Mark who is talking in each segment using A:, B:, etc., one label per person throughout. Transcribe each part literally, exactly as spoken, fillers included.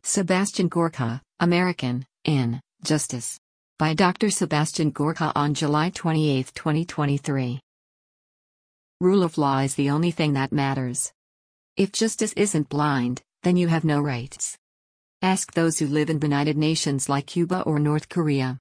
A: Sebastian Gorka, American, in Justice. By Doctor Sebastian Gorka on July twenty-eighth, twenty twenty-three. Rule of law is the only thing that matters. If justice isn't blind, then you have no rights. Ask those who live in benighted nations like Cuba or North Korea.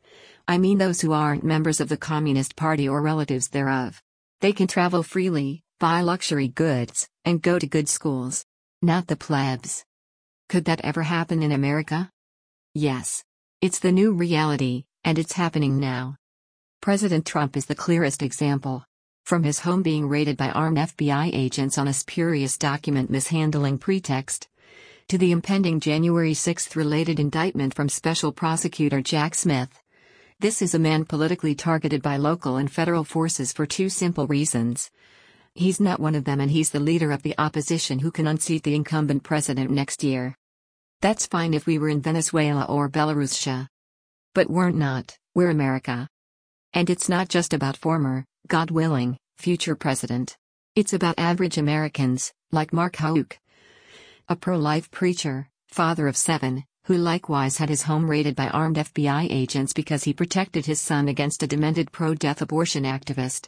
A: I mean those who aren't members of the Communist Party or relatives thereof. They can travel freely, buy luxury goods, and go to good schools. Not the plebs. Could that ever happen in America? Yes. It's the new reality, and it's happening now. President Trump is the clearest example. From his home being raided by armed F B I agents on a spurious document mishandling pretext, to the impending January sixth related indictment from Special Prosecutor Jack Smith. This is a man politically targeted by local and federal forces for two simple reasons. He's not one of them, and he's the leader of the opposition who can unseat the incumbent president next year. That's fine if we were in Venezuela or Belarus. But we're not, we're America. And it's not just about former, God willing, future president. It's about average Americans, like Mark Houck, a pro-life preacher, father of seven, who likewise had his home raided by armed F B I agents because he protected his son against a demented pro-death abortion activist.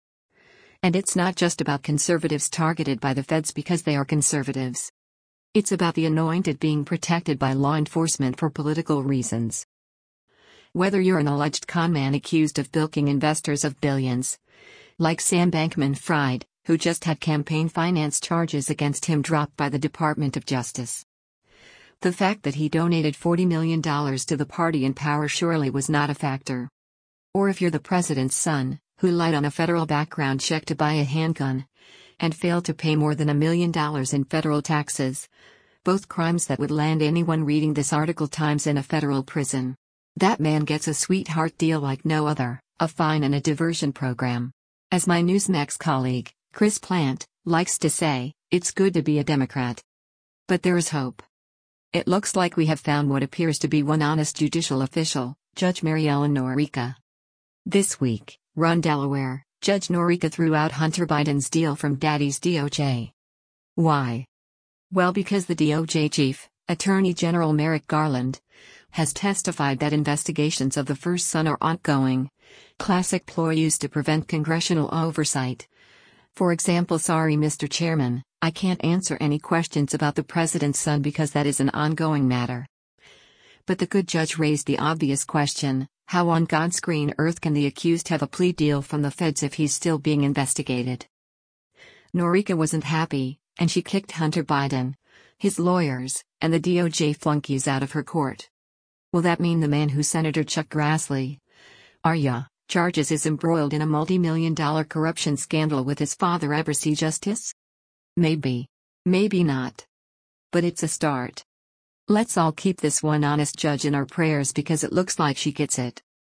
A: And it's not just about conservatives targeted by the feds because they are conservatives. It's about the anointed being protected by law enforcement for political reasons. Whether you're an alleged conman accused of bilking investors of billions, like Sam Bankman-Fried, who just had campaign finance charges against him dropped by the Department of Justice. The fact that he donated forty million dollars to the party in power surely was not a factor. Or if you're the president's son, who lied on a federal background check to buy a handgun, and failed to pay more than a million dollars in federal taxes. Both crimes that would land anyone reading this article times in a federal prison. That man gets a sweetheart deal like no other, a fine and a diversion program. As my Newsmax colleague, Chris Plant, likes to say, it's good to be a Democrat. But there is hope. It looks like we have found what appears to be one honest judicial official, Judge Mary Ellen Noreika. This week, run Delaware, Judge Noreika threw out Hunter Biden's deal from Daddy's D O J. Why? Well, because the D O J chief, Attorney General Merrick Garland, has testified that investigations of the first son are ongoing. Classic ploy used to prevent congressional oversight. For example, sorry Mister Chairman, I can't answer any questions about the president's son because that is an ongoing matter. But the good judge raised the obvious question, how on God's green earth can the accused have a plea deal from the feds if he's still being investigated? Noreika wasn't happy, and she kicked Hunter Biden, his lawyers, and the D O J flunkies out of her court. Will that mean the man who Senator Chuck Grassley, are ya, charges is embroiled in a multi-million dollar corruption scandal with his father ever see justice? Maybe. Maybe not. But it's a start. Let's all keep this one honest judge in our prayers because it looks like she gets it.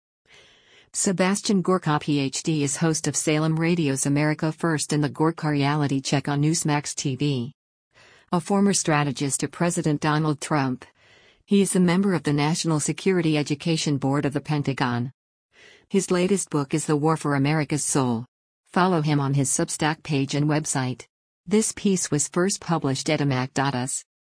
A: Sebastian Gorka P H D is host of Salem Radio's America First and the Gorka Reality Check on Newsmax T V. A former strategist to President Donald Trump, he is a member of the National Security Education Board of the Pentagon. His latest book is The War for America's Soul. Follow him on his Substack page and website. This piece was first published at amac dot u s.